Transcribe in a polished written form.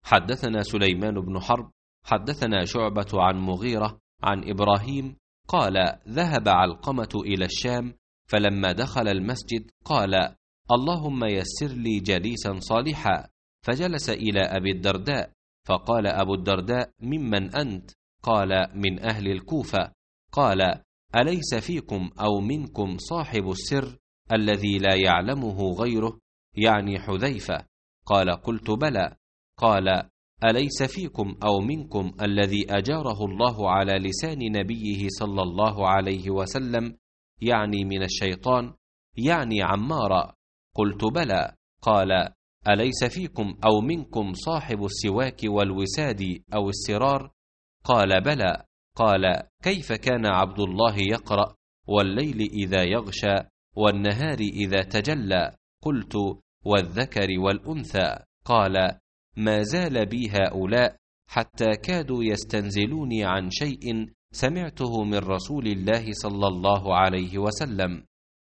حدثنا سليمان بن حرب حدثنا شعبة عن مغيرة عن إبراهيم قال: ذهب علقمة إلى الشام، فلما دخل المسجد قال: اللهم يسر لي جليسا صالحا، فجلس إلى أبي الدرداء، فقال أبو الدرداء: ممن أنت؟ قال: من أهل الكوفة. قال: أليس فيكم أو منكم صاحب السر الذي لا يعلمه غيره، يعني حذيفة؟ قال: قلت: بلى. قال: أليس فيكم أو منكم الذي أجاره الله على لسان نبيه صلى الله عليه وسلم، يعني من الشيطان، يعني عمارا؟ قلت: بلى. قال: أليس فيكم أو منكم صاحب السواك والوساد أو السرار؟ قال: بلى. قال: كيف كان عبد الله يقرأ: والليل إذا يغشى والنهار إذا تجلى؟ قلت: والذكر والأنثى. قال: ما زال بي هؤلاء حتى كادوا يستنزلوني عن شيء سمعته من رسول الله صلى الله عليه وسلم.